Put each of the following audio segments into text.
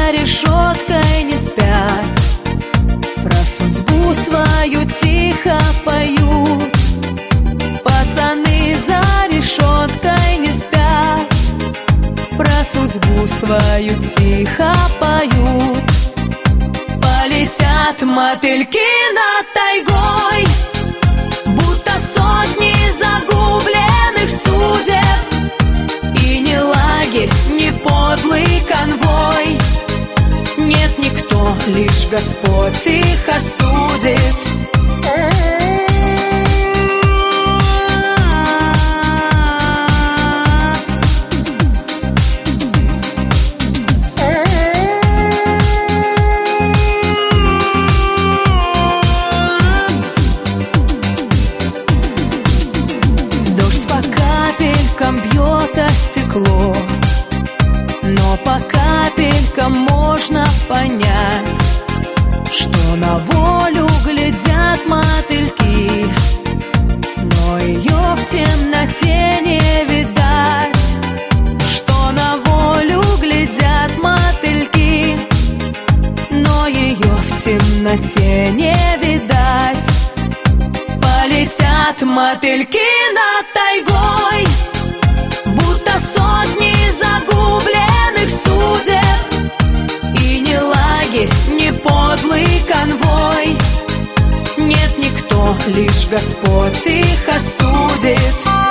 за решеткой не спят, про судьбу свою тихо поют. Пацаны за решеткой не спят, про судьбу свою тихо поют. Полетят мотыльки над тайгой, будто сотни загубленных судеб. И не лагерь, не подлый конвой, нет никто, лишь Господь их осудит. Бьет о стекло, но по капелькам можно понять, что на волю глядят мотыльки, но ее в темноте не видать. Что на волю глядят мотыльки, но ее в темноте не видать. Полетят мотыльки над тайгой, будто сотни загубленных судеб. И не лагерь, не подлый конвой, нет никто, лишь Господь их осудит.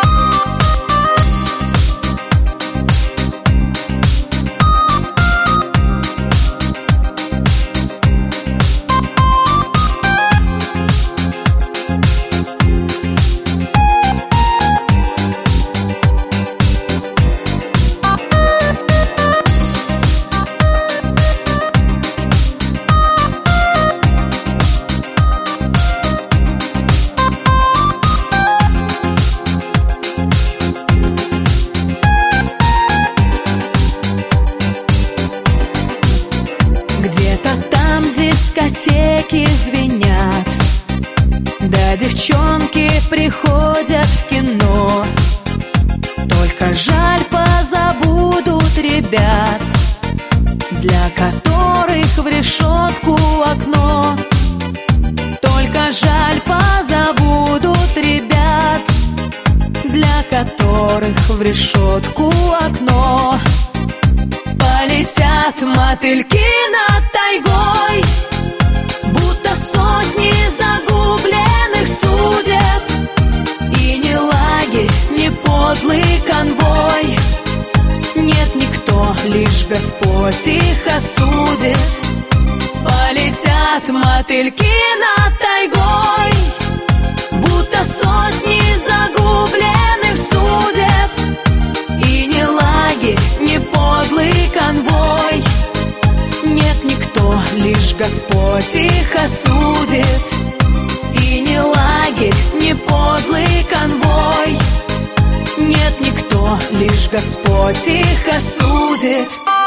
Где-то там дискотеки звенят, да девчонки приходят в кино. Только жаль, позабудут ребят, для которых в решетку окно. Только жаль, позабудут ребят, для которых в решетку окно. Полетят мотыльки над тайгой, будто сотни загубленных судеб. И не лагерь, не подлый конвой, нет никто, лишь Господь их осудит. Полетят мотыльки над тайгой, будто сотни загубленных судеб. И не лагерь, не подлый конвой, нет никто, лишь Господь их осудит. И не лагерь, не подлый конвой, нет никто, лишь Господь их осудит.